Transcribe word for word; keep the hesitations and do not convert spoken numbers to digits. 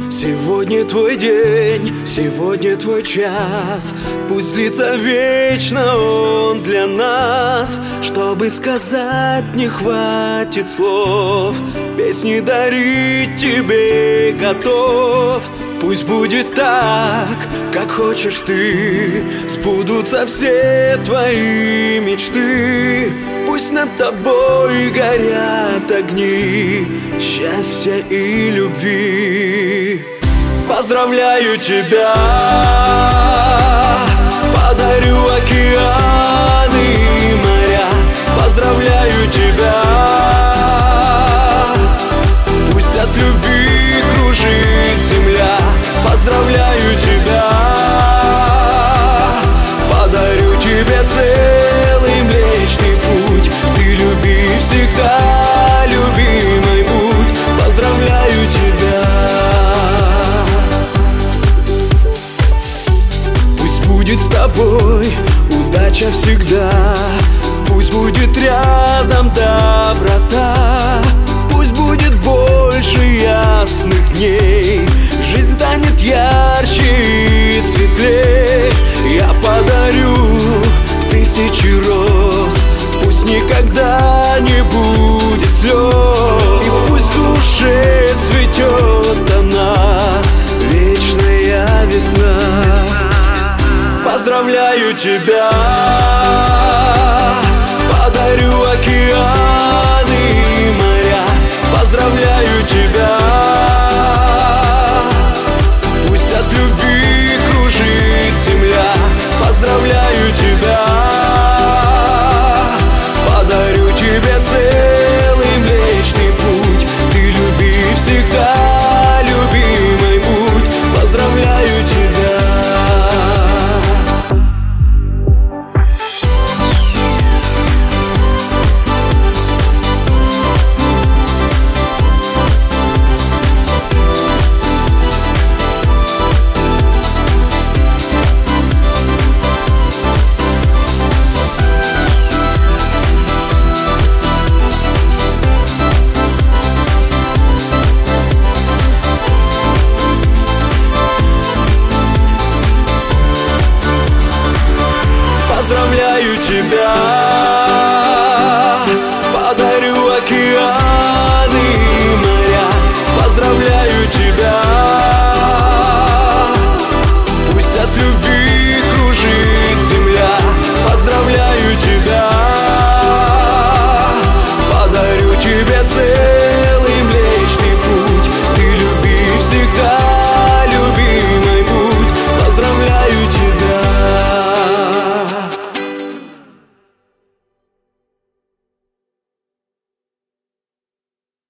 Сегодня твой день, сегодня твой час. Пусть длится вечно он для нас. Чтобы сказать, не хватит слов. Песни дарить тебе готов. Пусть будет так, как хочешь ты. Сбудутся все твои мечты. Пусть над тобой горят огни счастья и любви. Поздравляю тебя, подарю океаны и моря. Поздравляю тебя, пусть от любви кружит земля. Поздравляю тебя, подарю тебе целый Млечный Путь. Ты люби всегда, любимый будь. Поздравляю тебя. Пусть будет с тобой удача всегда. Пусть будет рядом доброта. Пусть будет больше ясных дней. Жизнь станет ярче и светлее. Я подарю тысячи роз. Пусть никогда не будет слез. И пусть в душе цветет она, вечная весна. Поздравляю тебя, подарю океаны и моря. Поздравляю тебя, пусть от любви кружит земля. Поздравляю тебя, подарю тебе целый Млечный Путь. Ты люби всегда.